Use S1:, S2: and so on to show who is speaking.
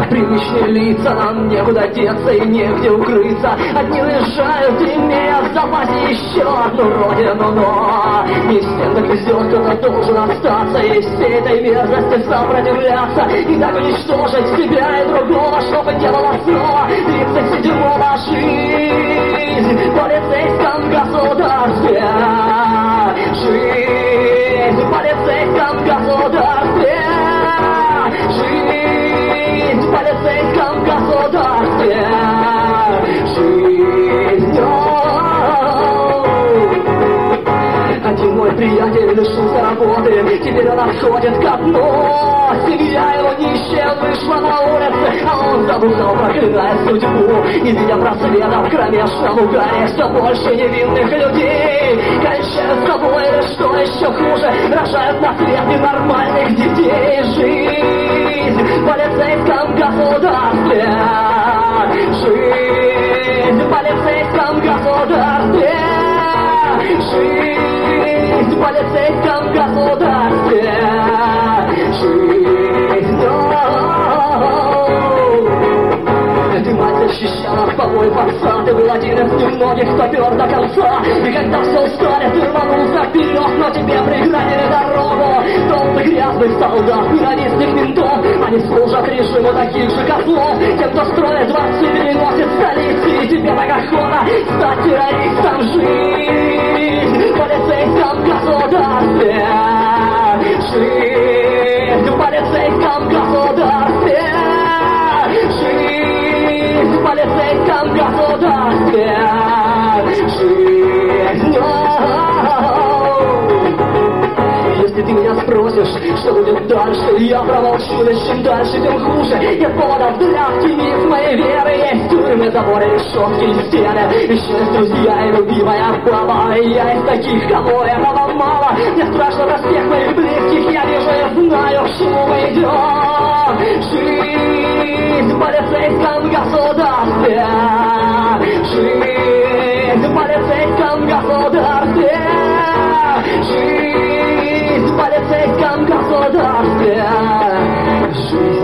S1: привычные лица, нам некуда деться и негде укрыться. Одни уезжают, имея в запасе еще одну родину, но не всем так везет, кто-то должен остаться и всей этой мерзости сопротивляться. И так уничтожить себя и другого, чтобы делала снова 37-го жизнь в полицейском государстве. Жизнь в полицейском государстве. Жизнь в полицейском государстве. Жизнь. Один мой приятель лишился работы, теперь он отходит ко дну. Семья его нищая вышла на улицы, а он забухал, проклиная судьбу. И видя просвет в кромешном угаре, все больше невинных людей кончают с собой, или что еще хуже, рожают на свет ненормальных детей. Жизнь в полицейском государстве. Жизнь в полицейском государстве. Жизнь в полицейском государстве. Жизнь. Ты, мать, защищала побоев отца. Ты был один из немногих, кто пер до конца. И когда все устали, ты рванулся вперед, но тебе преградили дорогу. Толпы грязных солдат, ненавистных ментов, они служат режиму таких же козлов. Тем, кто строит дворцы, переносит столицы, и тебе так охота стать террористом. Жизнь в полицейском государстве. Жизнь в полицейском государстве. Жизнь в полицейском государстве. Жизнь. Если ты меня спросишь, что будет дальше, я промолчу, ведь чем дальше, тем хуже. Нет поводов для оптимизма и веры. Есть тюрьмы, заборы, решетки и стены. Еще есть друзья и любимая баба. И я из таких, кого этого мало. Мне страшно за всех моих близких. Я вижу, я знаю, к чему мы идем. Жизнь в полицейском государстве. Жизнь в полицейском государстве. Жизнь в полицейском государстве. Жизнь.